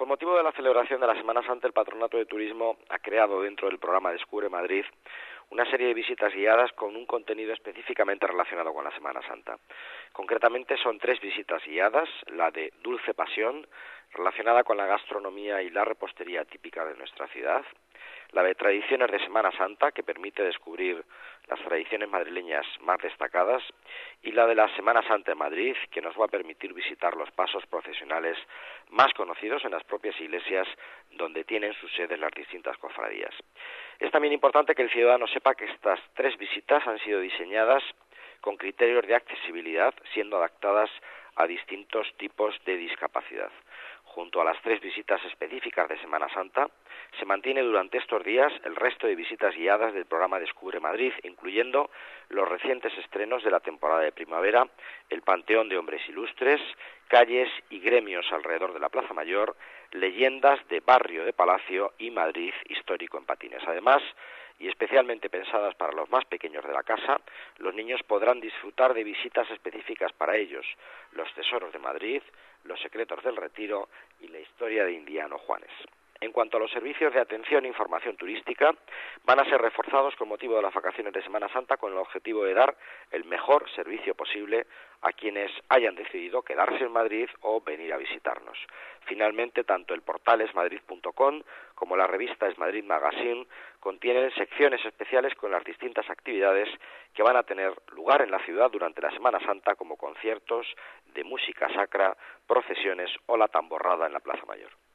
Con motivo de la celebración de la Semana Santa, el Patronato de Turismo ha creado dentro del programa Descubre Madrid una serie de visitas guiadas con un contenido específicamente relacionado con la Semana Santa. Concretamente son 3 visitas guiadas, la de Dulce Pasión, relacionada con la gastronomía y la repostería típica de nuestra ciudad, la de Tradiciones de Semana Santa, que permite descubrir las tradiciones madrileñas más destacadas, y la de la Semana Santa en Madrid, que nos va a permitir visitar los pasos procesionales más conocidos en las propias iglesias donde tienen sus sedes las distintas cofradías. Es también importante que el ciudadano sepa que estas 3 visitas han sido diseñadas con criterios de accesibilidad, siendo adaptadas a distintos tipos de discapacidad. Junto a las 3 visitas específicas de Semana Santa, se mantiene durante estos días el resto de visitas guiadas del programa Descubre Madrid, incluyendo los recientes estrenos de la temporada de primavera, el Panteón de Hombres Ilustres, calles y gremios alrededor de la Plaza Mayor, leyendas de Barrio de Palacio y Madrid histórico en patines. Además, y especialmente pensadas para los más pequeños de la casa, los niños podrán disfrutar de visitas específicas para ellos, los tesoros de Madrid, los secretos del Retiro y la historia de Indiano Juanes. En cuanto a los servicios de atención e información turística, van a ser reforzados con motivo de las vacaciones de Semana Santa con el objetivo de dar el mejor servicio posible a quienes hayan decidido quedarse en Madrid o venir a visitarnos. Finalmente, tanto el portal esmadrid.com como la revista Esmadrid Magazine contienen secciones especiales con las distintas actividades que van a tener lugar en la ciudad durante la Semana Santa, como conciertos de música sacra, procesiones o la tamborrada en la Plaza Mayor.